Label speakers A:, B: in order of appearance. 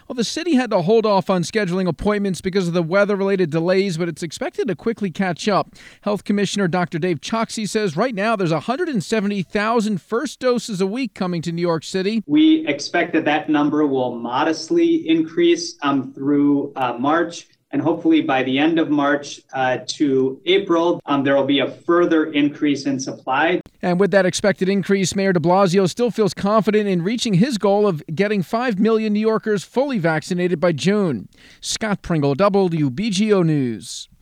A: Well, the city had to hold off on scheduling appointments because of the weather-related delays, but it's expected to quickly catch up. Health Commissioner Dr. Dave Choksi says right now there's 170,000 first doses a week coming to New York City.
B: We expect that number will modestly increase through March. And hopefully by the end of March to April, there will be a further increase in supply.
A: And with that expected increase, Mayor de Blasio still feels confident in reaching his goal of getting 5 million New Yorkers fully vaccinated by June. Scott Pringle, WBGO News.